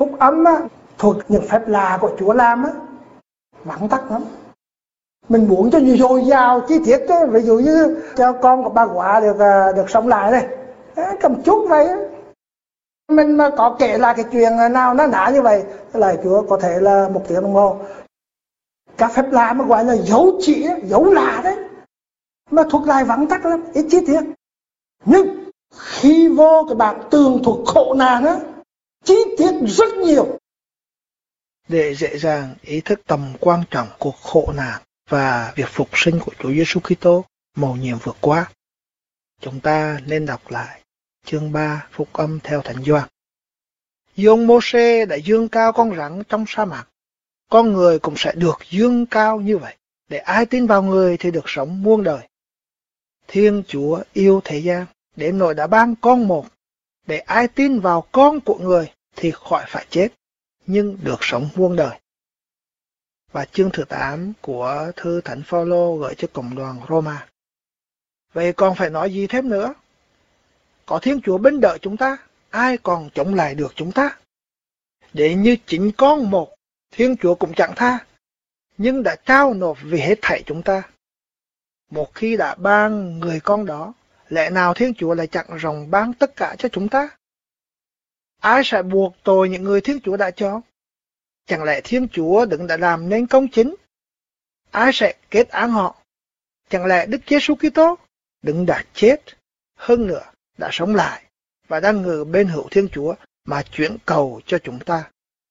phúc âm á, thuộc những phép lạ của Chúa làm á, vắn tắt lắm. Mình muốn cho nhiều dồi dào chi tiết đó, ví dụ như cho con của bà quả được sống lại đây, cầm chút vậy á. Mình mà có kể lại cái chuyện nào nó nã như vậy, lời Chúa có thể là 1 tiếng đồng hồ. Các phép lạ mà gọi là dấu chỉ, dấu lạ đấy, mà thuộc lại vắn tắt lắm, ít chi tiết. Nhưng khi vô cái bảng tường thuộc khổ nạn á, chi tiết rất nhiều. Để dễ dàng ý thức tầm quan trọng của khổ nạn và việc phục sinh của Chúa Giêsu Kitô mầu nhiệm vừa qua, chúng ta nên đọc lại chương 3 Phúc âm theo Thánh Gioan. Như ông Mô-sê đã dương cao con rắn trong sa mạc, con người cũng sẽ được dương cao như vậy, để ai tin vào người thì được sống muôn đời. Thiên Chúa yêu thế gian đến nỗi đã ban con một, để ai tin vào con của người thì khỏi phải chết, nhưng được sống muôn đời. Và chương thứ 8 của thư Thánh Phaolô gửi cho cộng đoàn Roma. Vậy còn phải nói gì thêm nữa? Có Thiên Chúa bên đợi chúng ta, ai còn chống lại được chúng ta? Để như chính con một, Thiên Chúa cũng chẳng tha, nhưng đã trao nộp vì hết thảy chúng ta. Một khi đã ban người con đó, lẽ nào Thiên Chúa lại chẳng rộng ban tất cả cho chúng ta? Ai sẽ buộc tội những người Thiên Chúa đã chọn? Chẳng lẽ Thiên Chúa đừng đã làm nên công chính? Ai sẽ kết án họ? Chẳng lẽ Đức Giêsu Kitô đừng đã chết, hơn nữa đã sống lại và đang ngự bên hữu Thiên Chúa mà chuyển cầu cho chúng ta?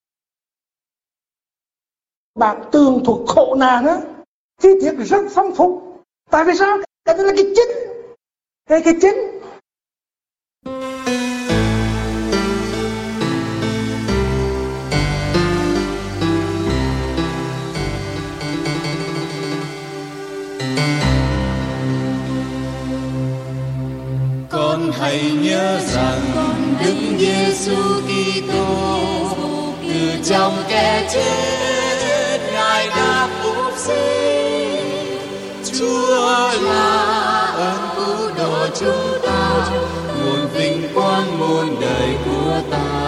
Bảng tường thuộc khổ nạn á, chi tiết rất phong phú. Tại vì sao? Cái đó là cái chính. Cái chính. Con hãy nhớ rằng Đức Giêsu Kitô từ trong kẻ chết Ngài đã phục sinh. Chúa là ơn cứu độ chúng ta, nguồn vinh quang muôn đời của ta.